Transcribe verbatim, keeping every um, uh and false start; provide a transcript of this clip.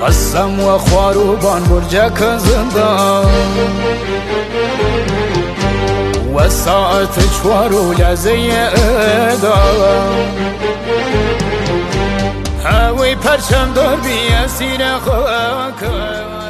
قسم و خواروبان برجك زندان و ساعت چوارو لزی ادان هاوی پرچم دار بی اسیر خاک